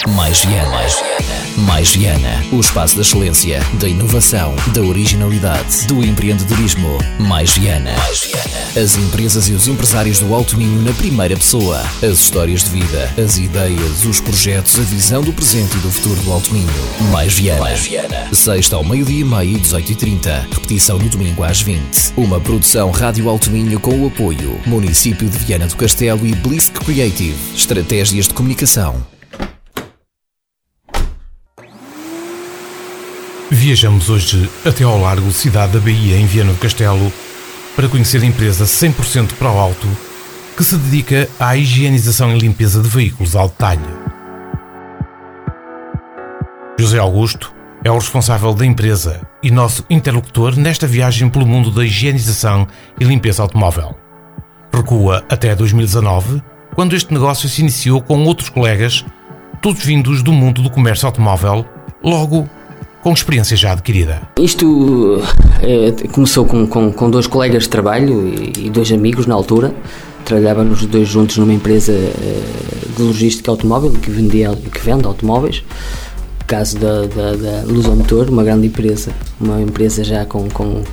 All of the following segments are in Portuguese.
Mais Viana. Mais Viana, o espaço da excelência, da inovação, da originalidade, do empreendedorismo. Mais Viana. As empresas e os empresários do Alto Minho na primeira pessoa. As histórias de vida, as ideias, os projetos, a visão do presente e do futuro do Alto Minho. Mais Viana. Sexta ao 12:30 e 18:30. Repetição no domingo às 20. Uma produção Rádio Alto Minho com o apoio Município de Viana do Castelo e Blisk Creative. Estratégias de comunicação. Viajamos hoje até ao Largo Cidade da Bahia, em Viana do Castelo, para conhecer a empresa 100% Pro Auto, que se dedica à higienização e limpeza de veículos ao detalhe. José Augusto é o responsável da empresa e nosso interlocutor nesta viagem pelo mundo da higienização e limpeza automóvel. Recua até 2019, quando este negócio se iniciou com outros colegas, todos vindos do mundo do comércio automóvel, logo com experiência já adquirida. Isto começou com dois colegas de trabalho e dois amigos na altura. Trabalhávamos os dois juntos numa empresa de logística automóvel que vende automóveis. Caso da Lusomotor, uma grande empresa, uma empresa já com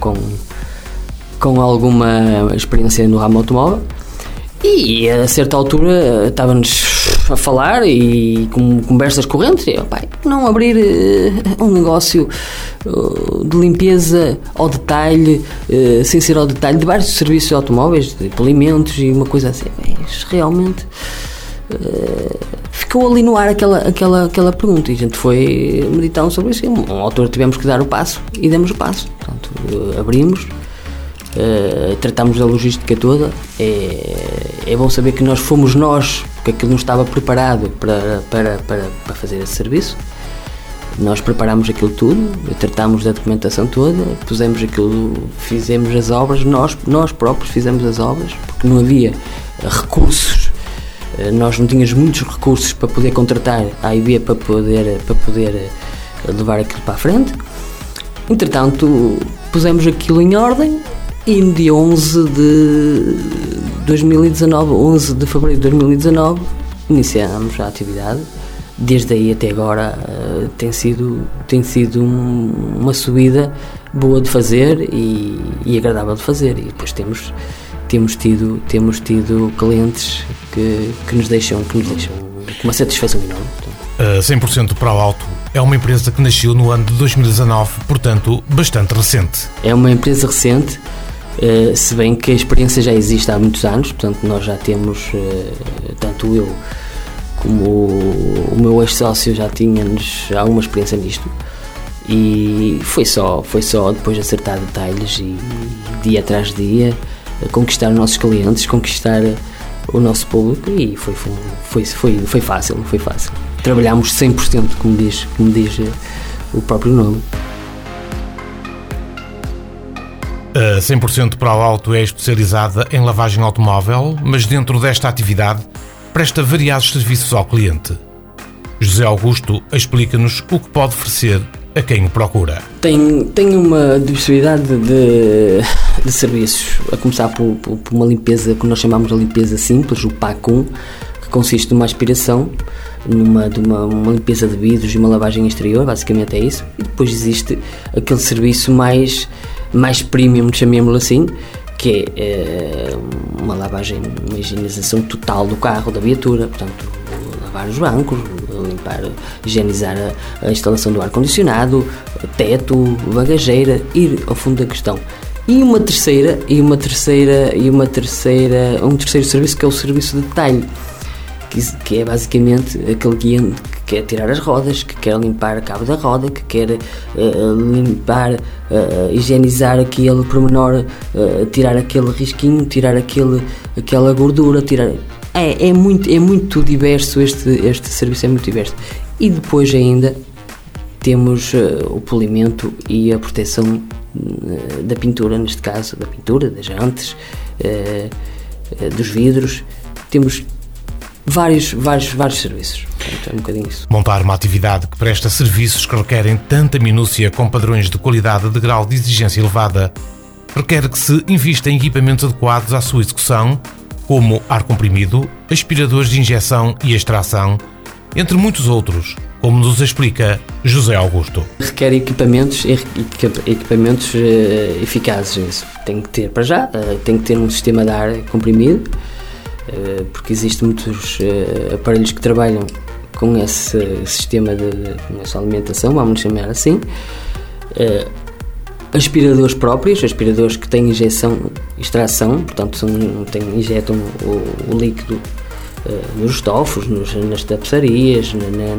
alguma experiência no ramo automóvel. E a certa altura estávamos a falar e com conversas correntes, não abrir um negócio de limpeza ao detalhe, sem ser ao detalhe, de vários serviços automóveis, de polimentos e uma coisa assim. Mas realmente ficou ali no ar aquela pergunta e a gente foi meditar sobre isso. Uma altura tivemos que dar o passo e demos o passo. Portanto, abrimos. Tratámos da logística toda. É bom saber que fomos nós, porque aquilo não estava preparado para fazer esse serviço. Nós preparámos aquilo tudo, tratámos da documentação toda, pusemos aquilo, fizemos as obras, nós próprios fizemos as obras, porque não havia recursos, nós não tínhamos muitos recursos para poder contratar a AIB para poder levar aquilo para a frente. Entretanto, pusemos aquilo em ordem. E no dia 11 de fevereiro de 2019, iniciámos a atividade. Desde aí até agora tem sido uma subida boa de fazer e agradável de fazer. E depois temos tido clientes que nos deixam com uma satisfação enorme. A 100% Pro Auto é uma empresa que nasceu no ano de 2019, portanto, bastante recente. É uma empresa recente. Se bem que a experiência já existe há muitos anos, portanto nós já temos, tanto eu como o meu ex-sócio já tínhamos alguma experiência nisto e foi só depois de acertar detalhes e dia atrás dia conquistar os nossos clientes, conquistar o nosso público e foi fácil, não foi fácil. Trabalhámos 100%, como diz o próprio nome. A 100% Pro Auto é especializada em lavagem automóvel, mas dentro desta atividade presta variados serviços ao cliente. José Augusto explica-nos o que pode oferecer a quem o procura. Tem uma diversidade de serviços, a começar por uma limpeza que nós chamamos de limpeza simples, o PAC 1, que consiste numa aspiração, uma limpeza de vidros e uma lavagem exterior, basicamente é isso. E depois existe aquele serviço mais premium, chamemos-lo assim, que é uma lavagem, uma higienização total do carro, da viatura, portanto, lavar os bancos, limpar, higienizar a instalação do ar-condicionado, teto, bagageira, ir ao fundo da questão. Um terceiro serviço que é o serviço de detalhe, que é basicamente aquele cliente que quer tirar as rodas, que quer limpar cabo da roda, que quer higienizar aquele pormenor, tirar aquele risquinho, tirar aquela gordura, é muito diverso, este serviço é muito diverso. E depois ainda temos o polimento e a proteção da pintura, neste caso da pintura, das jantes, dos vidros. Temos vários serviços. É um bocadinho isso. Montar uma atividade que presta serviços que requerem tanta minúcia com padrões de qualidade de grau de exigência elevada requer que se invista em equipamentos adequados à sua execução, como ar comprimido, aspiradores de injeção e extração, entre muitos outros, como nos explica José Augusto. Requer equipamentos eficazes nisso. Tem que ter, para já, tem que ter um sistema de ar comprimido, porque existem muitos aparelhos que trabalham com esse sistema com essa alimentação, vamos chamar assim. Aspiradores próprios, aspiradores que têm injeção e extração, portanto injetam o líquido nos estofos, nas tapeçarias,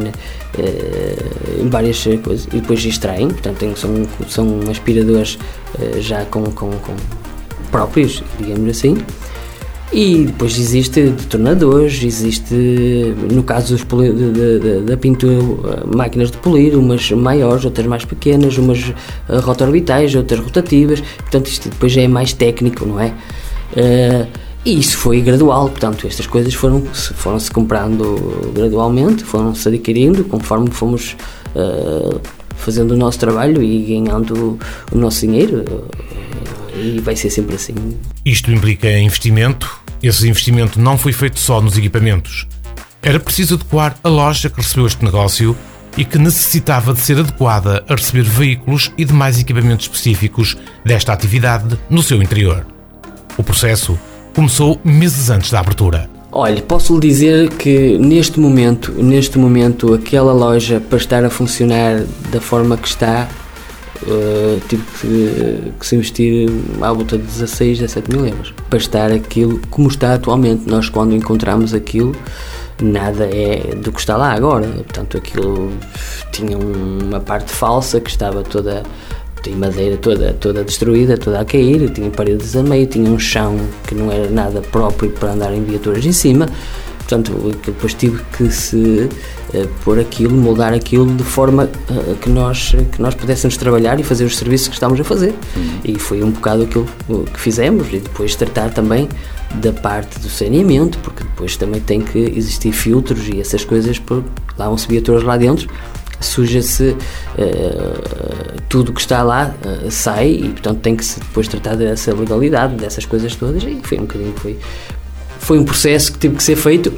em várias coisas, e depois extraem, portanto são aspiradores já com próprios, digamos assim. E depois existe detonadores, no caso da pintura, máquinas de polir, umas maiores, outras mais pequenas, umas rotorbitais, outras rotativas, portanto isto depois já é mais técnico, não é? E isso foi gradual, portanto estas coisas foram-se comprando gradualmente, foram-se adquirindo conforme fomos fazendo o nosso trabalho e ganhando o nosso dinheiro, e vai ser sempre assim. Isto implica investimento. Esse investimento não foi feito só nos equipamentos. Era preciso adequar a loja que recebeu este negócio e que necessitava de ser adequada a receber veículos e demais equipamentos específicos desta atividade no seu interior. O processo começou meses antes da abertura. Olha, posso lhe dizer que neste momento aquela loja, para estar a funcionar da forma que está, tive que se investir à volta de 16 a 17 mil euros para estar aquilo como está atualmente. Nós, quando encontramos aquilo, nada é do que está lá agora, portanto aquilo tinha uma parte falsa que estava toda, tinha madeira toda destruída, toda a cair, tinha paredes a meio, tinha um chão que não era nada próprio para andar em viaturas em cima. Portanto, depois tive que se pôr aquilo, moldar aquilo de forma que nós pudéssemos trabalhar e fazer os serviços que estávamos a fazer. E foi um bocado aquilo que fizemos, e depois tratar também da parte do saneamento, porque depois também tem que existir filtros e essas coisas, porque lá vão-se viaturas lá dentro, suja-se, tudo que está lá sai, e portanto tem que se depois tratar dessa legalidade, dessas coisas todas, e foi um bocadinho foi um processo que teve que ser feito,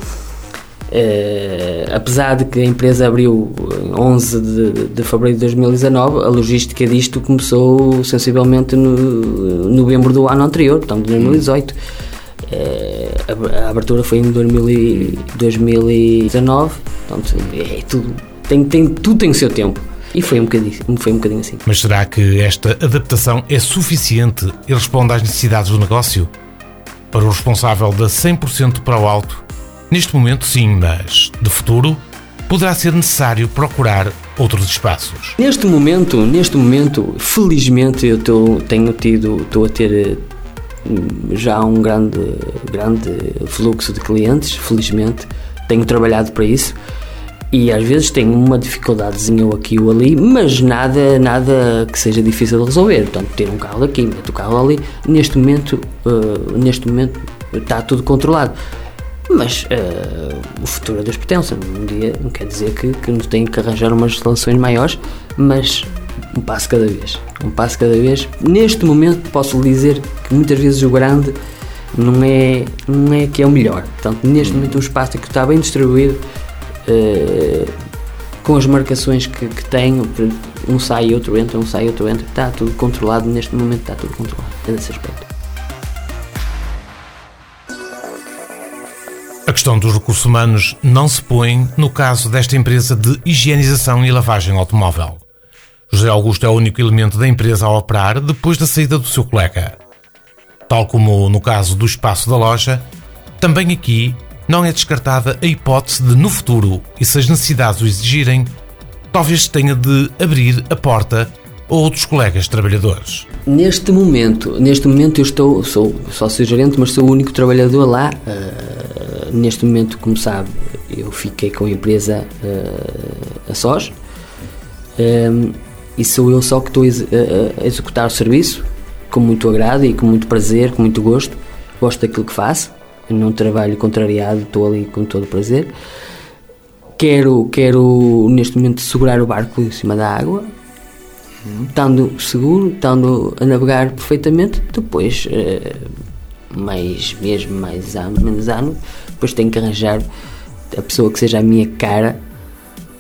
apesar de que a empresa abriu em 11 de fevereiro de 2019, a logística disto começou sensivelmente no novembro do ano anterior, portanto de 2018. A abertura foi em 2019, portanto tudo tem o seu tempo. E foi um bocadinho assim. Mas será que esta adaptação é suficiente e responde às necessidades do negócio? Para o responsável da 100% para o alto, neste momento sim, mas de futuro poderá ser necessário procurar outros espaços. Neste momento, felizmente eu estou a ter já um grande fluxo de clientes, felizmente, tenho trabalhado para isso. E às vezes tenho uma dificuldadezinha ou aqui ou ali, mas nada que seja difícil de resolver. Portanto, ter um carro daqui, meter o carro ali, neste momento está tudo controlado. Mas o futuro é Deus pertence. Um dia não quer dizer que nos tenho que arranjar umas instalações maiores, mas um passo cada vez. Neste momento posso lhe dizer que muitas vezes o grande não é que é o melhor. Portanto, neste momento um espaço que está bem distribuído, com as marcações que tenho, um sai, outro entra, está tudo controlado. Neste momento está tudo controlado, é desse aspecto. A questão dos recursos humanos não se põe no caso desta empresa de higienização e lavagem automóvel. José Augusto é o único elemento da empresa a operar depois da saída do seu colega. Tal como no caso do espaço da loja, também aqui não é descartada a hipótese de, no futuro, e se as necessidades o exigirem, talvez tenha de abrir a porta a outros colegas trabalhadores. Neste momento eu sou sócio-gerente, mas sou o único trabalhador lá. Neste momento, como sabe, eu fiquei com a empresa a sós, e sou eu só que estou a executar o serviço com muito agrado e com muito prazer, com muito gosto. Gosto daquilo que faço. Eu não trabalho contrariado, estou ali com todo o prazer. Quero neste momento segurar o barco em cima da água, estando seguro, estando a navegar perfeitamente. Depois, mais ano, menos ano, depois tenho que arranjar a pessoa que seja a minha cara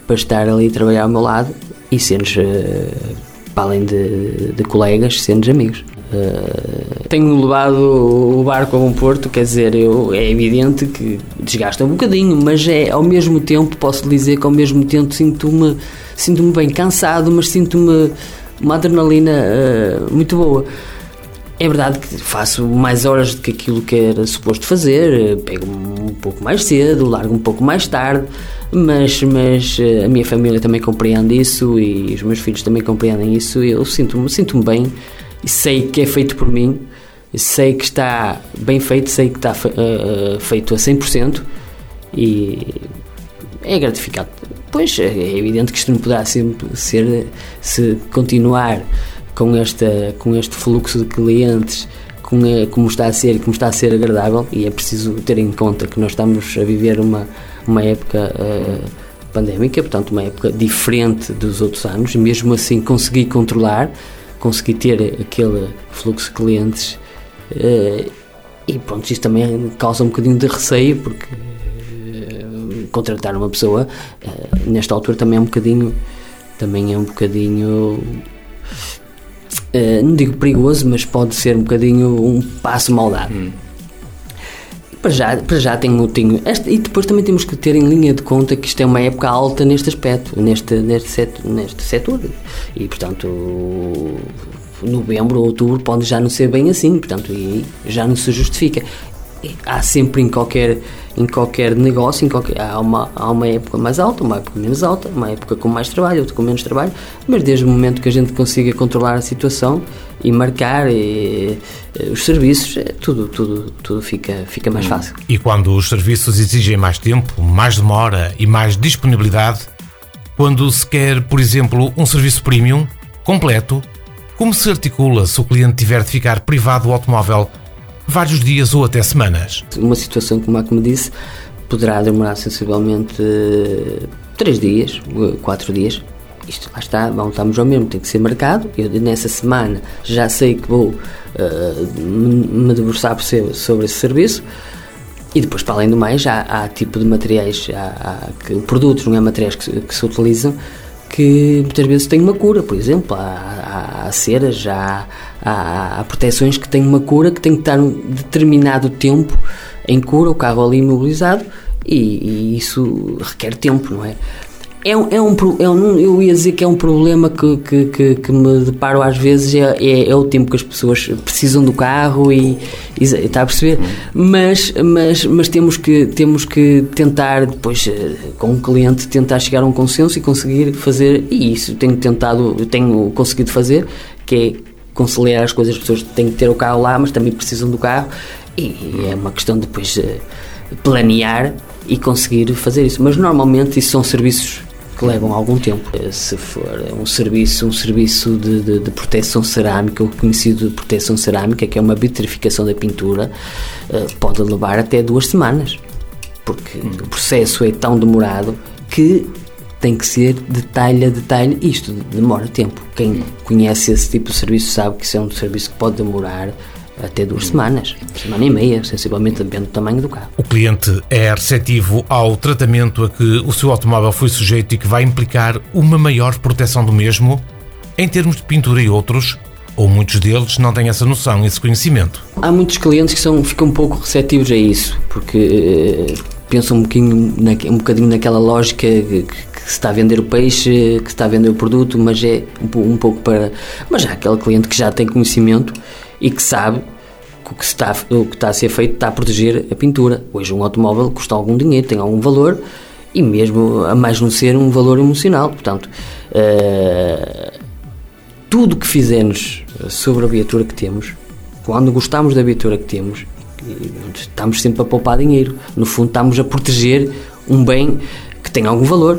para estar ali a trabalhar ao meu lado e ser-nos, para além de colegas, ser-nos amigos. Tenho levado o barco a bom porto, quer dizer, é evidente que desgasta um bocadinho, mas ao mesmo tempo, posso dizer que ao mesmo tempo sinto-me bem cansado, mas sinto-me uma adrenalina muito boa. É verdade que faço mais horas do que aquilo que era suposto fazer, pego um pouco mais cedo, largo um pouco mais tarde, mas a minha família também compreende isso e os meus filhos também compreendem isso, e eu sinto-me bem e sei que é feito por mim, sei que está bem feito, sei que está feito a 100% e é gratificante. Pois é evidente que isto não poderá sempre ser, se continuar com este fluxo de clientes como está a ser agradável, e é preciso ter em conta que nós estamos a viver uma época pandémica, portanto uma época diferente dos outros anos, e mesmo assim consegui ter aquele fluxo de clientes, e pronto, isto também causa um bocadinho de receio, porque contratar uma pessoa nesta altura também é um bocadinho não digo perigoso, mas pode ser um bocadinho um passo mal dado. Para já tenho e depois também temos que ter em linha de conta que isto é uma época alta neste aspecto, neste setor, e portanto novembro ou outubro pode já não ser bem assim, portanto, e já não se justifica. Há sempre em qualquer negócio, há uma época mais alta, uma época menos alta, uma época com mais trabalho, outra com menos trabalho, mas desde o momento que a gente consiga controlar a situação e marcar os serviços, tudo fica mais fácil. E quando os serviços exigem mais tempo, mais demora e mais disponibilidade, quando se quer, por exemplo, um serviço premium, completo, como se articula se o cliente tiver de ficar privado do automóvel vários dias ou até semanas? Uma situação como a que me disse poderá demorar sensivelmente 3 dias, 4 dias. Isto lá está, estamos ao mesmo, tem que ser marcado. Eu nessa semana já sei que vou me debruçar sobre esse serviço, e depois, para além do mais, há tipo de materiais, produtos, não é materiais que se utilizam, que muitas vezes têm uma cura. Por exemplo, há ceras, há proteções que têm uma cura, que tem que estar um determinado tempo em cura, o carro ali imobilizado, e isso requer tempo, não é? Eu ia dizer que é um problema que me deparo às vezes, é o tempo que as pessoas precisam do carro e está a perceber? Mas temos que tentar depois, com o cliente, tentar chegar a um consenso e conseguir fazer, e isso tenho conseguido fazer, que é conciliar as coisas. As pessoas têm que ter o carro lá, mas também precisam do carro, e é uma questão de depois planear e conseguir fazer isso. Mas normalmente isso são serviços que levam algum tempo. Se for um serviço de proteção cerâmica, o conhecido de proteção cerâmica, que é uma vitrificação da pintura, pode levar até 2 semanas, porque o processo é tão demorado que tem que ser detalhe a detalhe. Isto demora tempo. Quem conhece esse tipo de serviço sabe que isso é um serviço que pode demorar até 2 semanas, semana e meia, sensivelmente, depende do tamanho do carro. O cliente é receptivo ao tratamento a que o seu automóvel foi sujeito e que vai implicar uma maior proteção do mesmo, em termos de pintura e outros, ou muitos deles não têm essa noção, esse conhecimento? Há muitos clientes que ficam um pouco receptivos a isso, porque pensam um bocadinho naquela lógica que se está a vender o peixe, que se está a vender o produto, mas é um pouco para... Mas há aquele cliente que já tem conhecimento e que sabe que o que está a ser feito está a proteger a pintura. Hoje um automóvel custa algum dinheiro, tem algum valor, e mesmo a mais não ser um valor emocional. Portanto, tudo que fizermos sobre a viatura que temos, quando gostamos da viatura que temos, estamos sempre a poupar dinheiro. No fundo, estamos a proteger um bem que tem algum valor.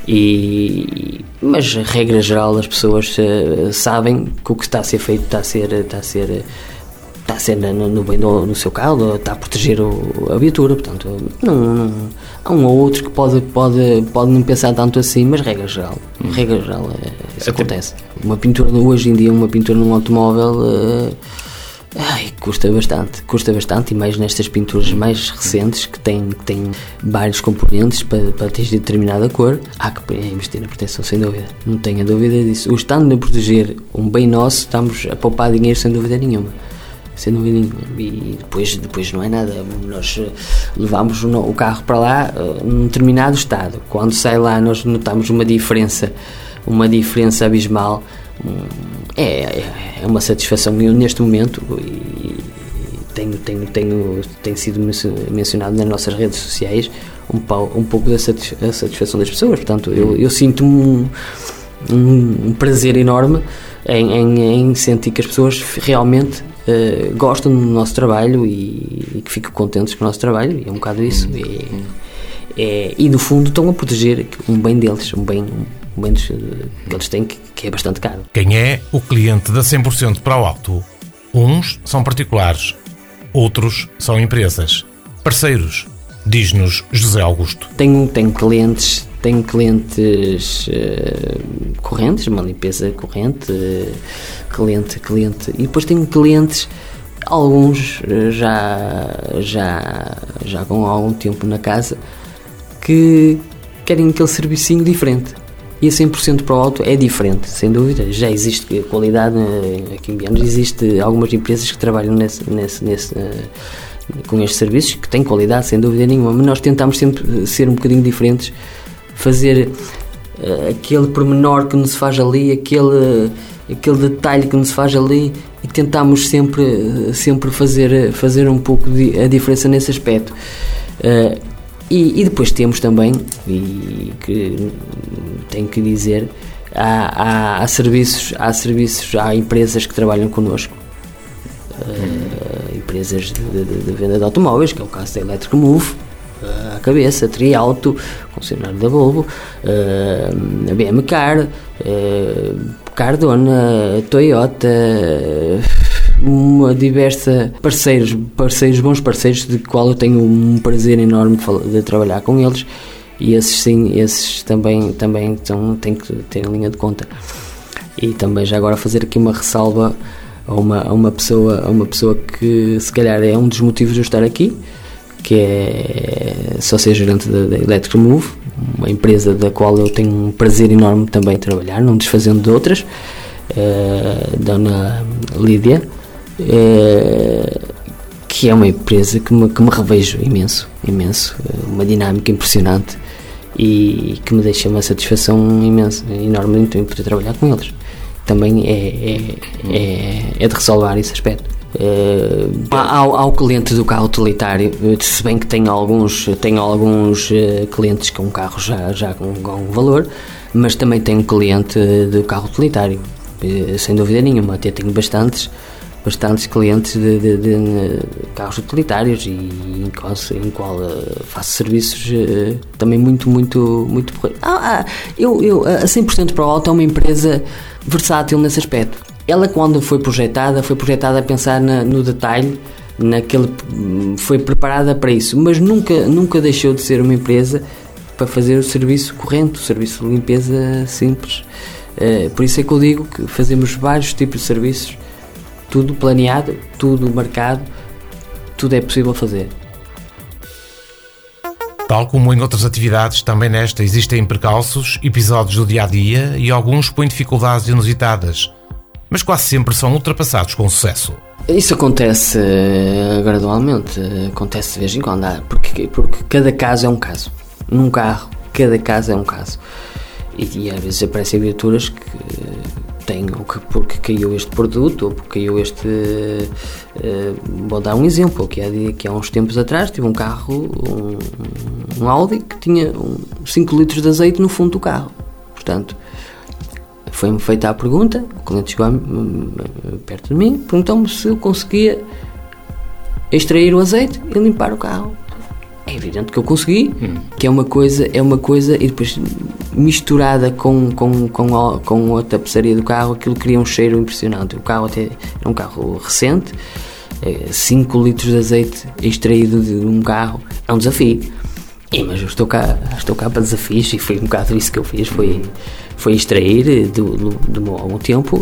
Mas, regra geral, as pessoas sabem que o que está a ser feito está a ser no bem do seu carro, está a proteger a viatura. Portanto, não, há um ou outro que pode não pensar tanto assim, mas regra geral isso acontece. Hoje em dia, uma pintura num automóvel Custa bastante, e mais nestas pinturas mais recentes que têm vários componentes para atingir determinada cor. Há que investir na proteção, sem dúvida, não tenha dúvida disso. O estando a proteger um bem nosso, estamos a poupar dinheiro sem dúvida nenhuma. E depois não é nada, nós levamos o carro para lá num determinado estado, quando sai lá nós notamos uma diferença abismal. É uma satisfação. Eu neste momento, e tem sido mencionado nas nossas redes sociais, um pouco da satisfação das pessoas. Portanto, eu sinto-me um prazer enorme em sentir que as pessoas realmente gostam do nosso trabalho e que ficam contentes com o nosso trabalho, e é um bocado isso. E no fundo estão a proteger um bem deles, um bem que eles têm, que é bastante caro. Quem é o cliente da 100% para o Auto? Uns são particulares, outros são empresas. Parceiros, diz-nos José Augusto. Tenho clientes correntes, uma limpeza corrente, cliente, e depois tenho clientes, alguns já com algum tempo na casa, que querem aquele servicinho diferente. E a 100% para o Auto é diferente, sem dúvida. Já existe qualidade aqui em Bianos, existe algumas empresas que trabalham com estes serviços, que têm qualidade, sem dúvida nenhuma, mas nós tentamos sempre ser um bocadinho diferentes, fazer aquele pormenor que nos faz ali, aquele detalhe que nos faz ali, e tentamos sempre fazer um pouco a diferença nesse aspecto. E depois temos também, e que tenho que dizer, há empresas que trabalham connosco, empresas de venda de automóveis, que é o caso da Electric Move, a Cabeça, Triauto, concessionário da Volvo, a BM Car, Cardona, Toyota, uma diversa bons parceiros, de qual eu tenho um prazer enorme de trabalhar com eles, e esses também têm que ter em linha de conta. E também já agora fazer aqui uma ressalva a uma pessoa que se calhar é um dos motivos de eu estar aqui, que é sócio-gerente da Electric Move, uma empresa da qual eu tenho um prazer enorme também de trabalhar, não desfazendo de outras, Dona Lídia, que é uma empresa que me revejo imenso, uma dinâmica impressionante, e que me deixa uma satisfação enorme em poder trabalhar com eles. Também é de ressalvar esse aspecto. Ao cliente do carro utilitário, se bem que tenho alguns clientes com um carro já com valor, mas também tenho cliente do carro utilitário, sem dúvida nenhuma. Até tenho bastantes clientes de carros utilitários, e em qual faço serviços também muito a 100% para o Auto é uma empresa versátil nesse aspecto. Ela, quando foi projetada a pensar no detalhe, foi preparada para isso, mas nunca deixou de ser uma empresa para fazer o serviço corrente, o serviço de limpeza simples. Por isso é que eu digo que fazemos vários tipos de serviços, tudo planeado, tudo marcado, tudo é possível fazer. Tal como em outras atividades, também nesta existem percalços, episódios do dia-a-dia, e alguns põem dificuldades inusitadas, mas quase sempre são ultrapassados com sucesso. Isso acontece gradualmente, acontece de vez em quando, porque cada caso é um caso. Num carro, cada caso é um caso. E às vezes aparecem viaturas que porque caiu este produto, ou porque caiu este... vou dar um exemplo, que há uns tempos atrás tive um carro, um Audi, que tinha 5 litros de azeite no fundo do carro. Portanto, foi-me feita a pergunta, o cliente chegou perto de mim, perguntou-me se eu conseguia extrair o azeite e limpar o carro. É evidente que eu consegui, que é uma coisa, e depois misturada com a tapeçaria do carro, aquilo cria um cheiro impressionante. O carro até é um carro recente, 5 litros de azeite extraído de um carro é um desafio. Mas eu estou cá para desafios, e foi um bocado isso que eu fiz, foi extrair de algum tempo,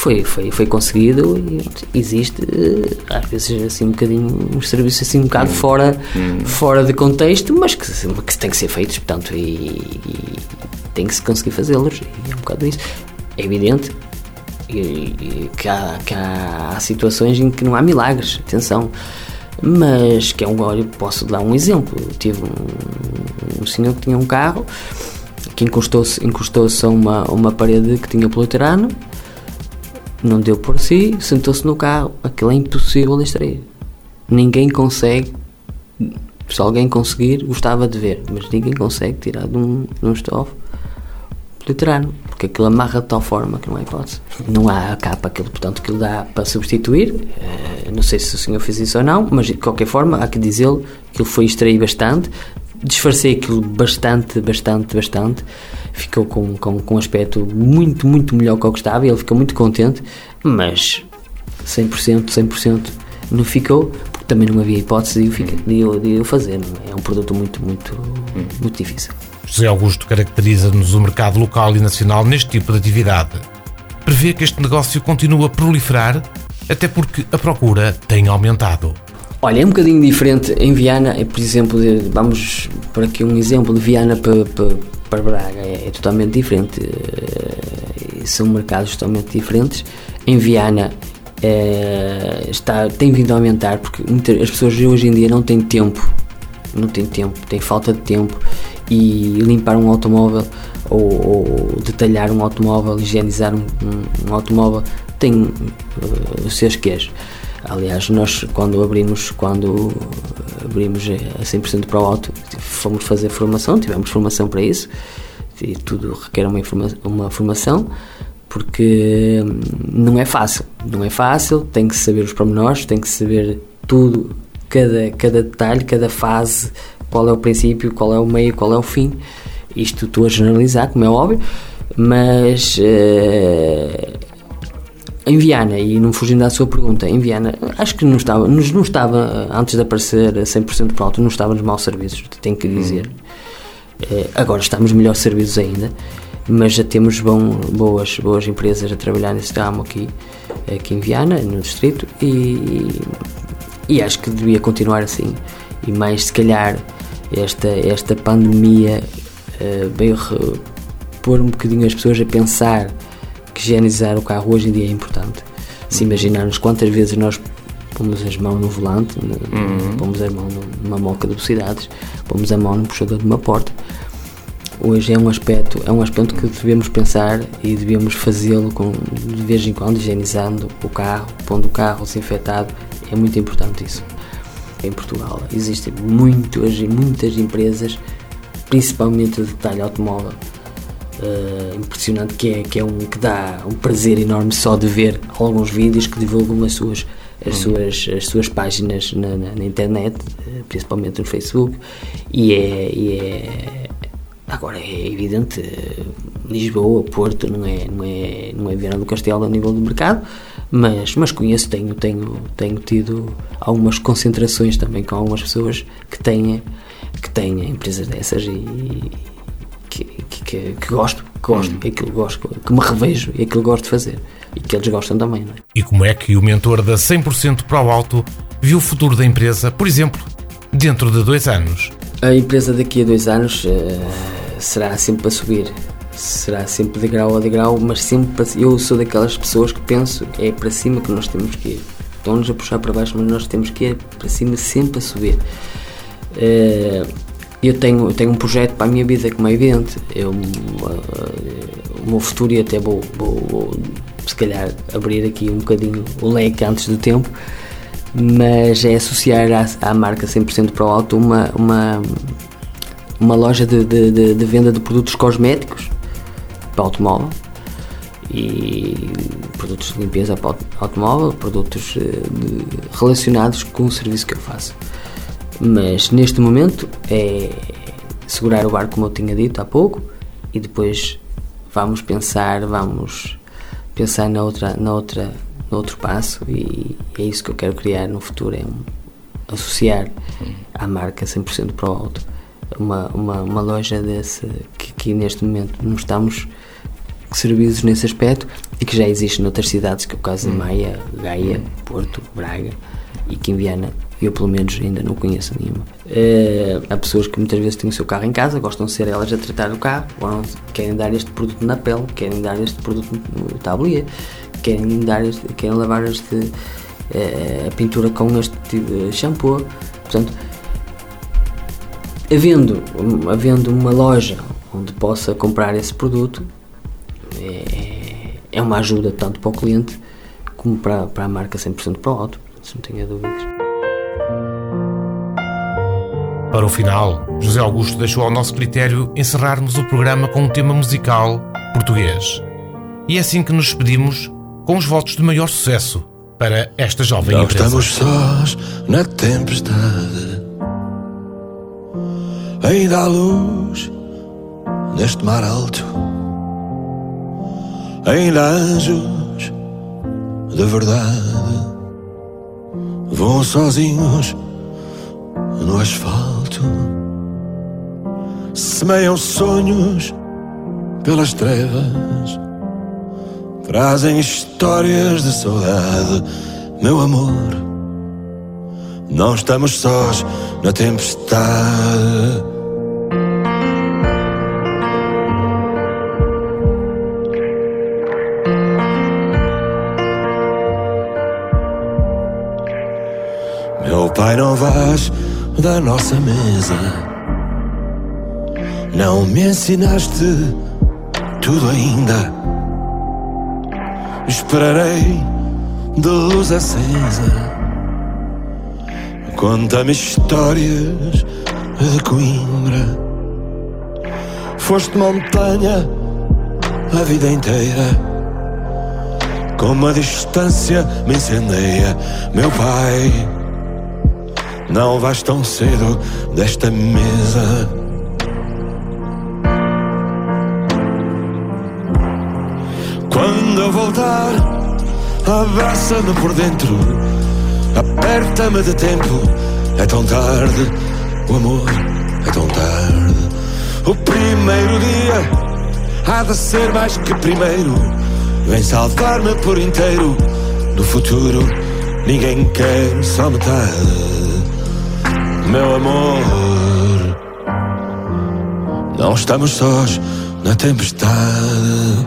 foi conseguido e existe, às vezes, assim, um bocadinho, um serviço assim um bocado fora de contexto, mas que tem que ser feitos, portanto, e tem que se conseguir fazê-los, e é um bocado isso. É evidente que há situações em que não há milagres, atenção, mas que olha, posso dar um exemplo. Tive um senhor que tinha um carro que encostou-se a uma parede que tinha poliuretano, não deu por si, sentou-se no carro. Aquilo é impossível de extrair, ninguém consegue. Se alguém conseguir, gostava de ver, mas ninguém consegue tirar de um estofo poliuretano, porque aquilo amarra de tal forma que não há hipótese, não há a capa, portanto aquilo dá para substituir. Não sei se o senhor fez isso ou não, mas de qualquer forma há que dizê-lo, aquilo foi extrair bastante, disfarcei aquilo bastante, ficou com um aspecto muito, muito melhor que o que estava, e ele ficou muito contente, mas 100% não ficou, porque também não havia hipótese de eu fazer, não é? É um produto muito difícil. José Augusto caracteriza-nos o mercado local e nacional neste tipo de atividade. Prevê que este negócio continua a proliferar, até porque a procura tem aumentado. Olha, é um bocadinho diferente em Viana, por exemplo, vamos por aqui um exemplo de Viana para Braga, é totalmente diferente, são mercados totalmente diferentes. Em Viana tem vindo a aumentar, porque as pessoas hoje em dia não têm tempo, têm falta de tempo, e limpar um automóvel ou detalhar um automóvel, higienizar um automóvel tem os seus queijos. Aliás, nós quando abrimos a 100% para o auto, fomos fazer formação, tivemos formação para isso, e tudo requer uma formação, porque não é fácil, tem que saber os pormenores, tem que saber tudo, cada detalhe, cada fase, qual é o princípio, qual é o meio, qual é o fim. Isto estou a generalizar, como é óbvio, mas em Viana, e não fugindo à sua pergunta, em Viana, acho que não estava, antes de aparecer a 100% para o auto, não estava nos maus serviços, tenho que dizer. Agora estamos melhores serviços ainda, mas já temos boas empresas a trabalhar nesse ramo aqui em Viana, no distrito, e acho que devia continuar assim. E mais, se calhar, esta pandemia veio pôr um bocadinho as pessoas a pensar que higienizar o carro hoje em dia é importante. Se imaginarmos quantas vezes nós pomos as mãos no volante, pomos a mão numa moca de velocidades, pomos a mão no puxador de uma porta, hoje é um aspecto que devemos pensar e devemos fazê-lo de vez em quando, higienizando o carro, pondo o carro desinfetado. É muito importante isso. Em Portugal existem muitas empresas, principalmente de detalhe automóvel, impressionante, que dá um prazer enorme só de ver alguns vídeos que divulgam as suas páginas na internet, principalmente no Facebook, agora é evidente, Lisboa, Porto, não é Viana do Castelo a nível do mercado, mas conheço, tenho tido algumas concentrações também com algumas pessoas que têm empresas dessas, e que gosto, é aquilo que gosto, que me revejo, é aquilo que gosto de fazer e que eles gostam também, não é? E como é que o mentor da 100% para o auto viu o futuro da empresa, por exemplo, dentro de 2 anos? A empresa daqui a 2 anos será sempre a subir, será sempre de grau a degrau, mas sempre eu sou daquelas pessoas que penso é para cima que nós temos que ir. Estão-nos a puxar para baixo, mas nós temos que ir para cima, sempre a subir. Eu tenho um projeto para a minha vida, como é evidente. O meu futuro, e até vou se calhar abrir aqui um bocadinho o leque antes do tempo, mas é associar à marca 100% para o auto uma loja de venda de produtos cosméticos para automóvel, e produtos de limpeza para automóvel, produtos relacionados com o serviço que eu faço. Mas neste momento é segurar o barco, como eu tinha dito há pouco, e depois vamos pensar no outro passo, e é isso que eu quero criar no futuro, é associar à marca 100% para o auto uma loja que neste momento não estamos serviços nesse aspecto e que já existe noutras cidades, que é o caso de Maia, Gaia, Porto, Braga e que em Viana eu pelo menos ainda não conheço nenhuma. Há pessoas que muitas vezes têm o seu carro em casa, gostam de ser elas a tratar o carro, ou querem dar este produto na pele, querem dar este produto no tablier, querem lavar a pintura com este shampoo. Portanto, havendo uma loja onde possa comprar esse produto, é uma ajuda tanto para o cliente como para a marca 100% para o auto, se não tenha dúvidas. Para o final, José Augusto deixou ao nosso critério encerrarmos o programa com um tema musical português. E é assim que nos despedimos com os votos de maior sucesso para esta jovem Não empresa. estamos sós na tempestade, ainda há luz neste mar alto, ainda há anjos de verdade, voam sozinhos no asfalto, semeiam sonhos pelas trevas, trazem histórias de saudade. Meu amor, não estamos sós na tempestade. Meu pai, não vais da nossa mesa, não me ensinaste tudo ainda. Esperarei de luz acesa, conta-me histórias de Coimbra. Foste montanha a vida inteira, como a distância me incendeia. Meu pai, não vais tão cedo desta mesa. Quando eu voltar, abraça-me por dentro, aperta-me de tempo. É tão tarde, o amor é tão tarde. O primeiro dia há de ser mais que primeiro. Vem salvar-me por inteiro. Do futuro ninguém quer, só metade. Meu amor, não estamos sós na tempestade.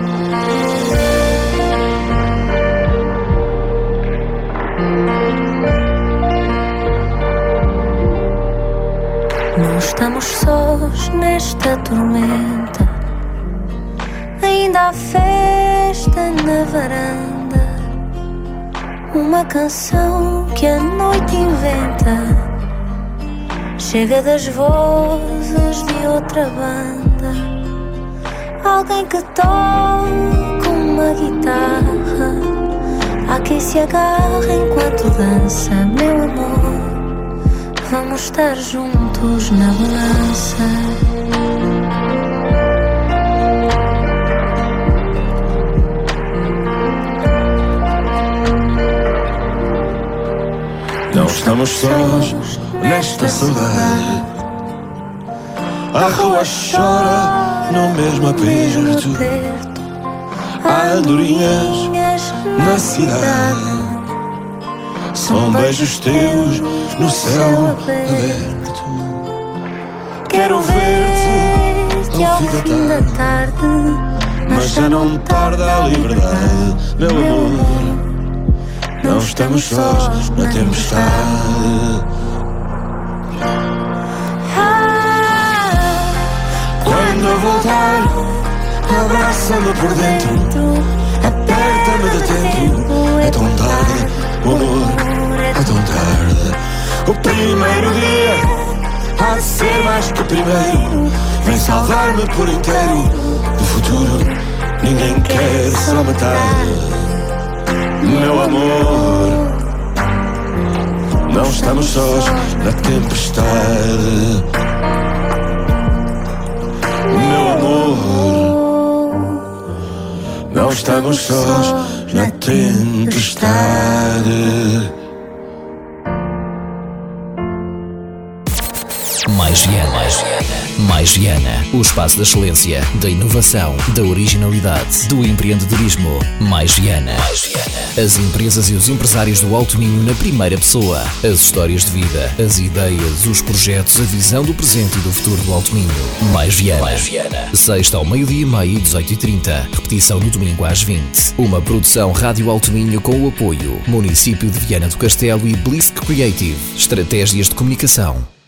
Não estamos sós nesta tormenta, ainda há festa na varanda, uma canção que a noite inventa, chega das vozes de outra banda, alguém que toca uma guitarra, há quem se agarra enquanto dança. Meu amor, vamos estar juntos na balança. Não estamos sós nesta saudade, a rua chora no mesmo aperto, há andorinhas na cidade, são beijos teus no céu aberto. Quero ver-te ao fim da tarde, mas já não tarda a liberdade. Meu amor, não estamos sós na tempestade. Quando eu voltar, abraça-me por dentro, aperta-me de tempo. É tão tarde, o amor é tão tarde. O primeiro dia há de ser mais que o primeiro. Vem salvar-me por inteiro. Do futuro ninguém quer, só metade. Meu amor, não estamos sós na tempestade. Meu amor, não estamos sós na tempestade. Mais Viana. Mais Viana, o espaço da excelência, da inovação, da originalidade, do empreendedorismo. Mais Viana. As empresas e os empresários do Alto Minho na primeira pessoa. As histórias de vida, as ideias, os projetos, a visão do presente e do futuro do Alto Minho. Mais Viana. Sexta ao 12:30 e 18:30. Repetição no domingo às 20. Uma produção Rádio Alto Minho com o apoio Município de Viana do Castelo e Blisk Creative. Estratégias de comunicação.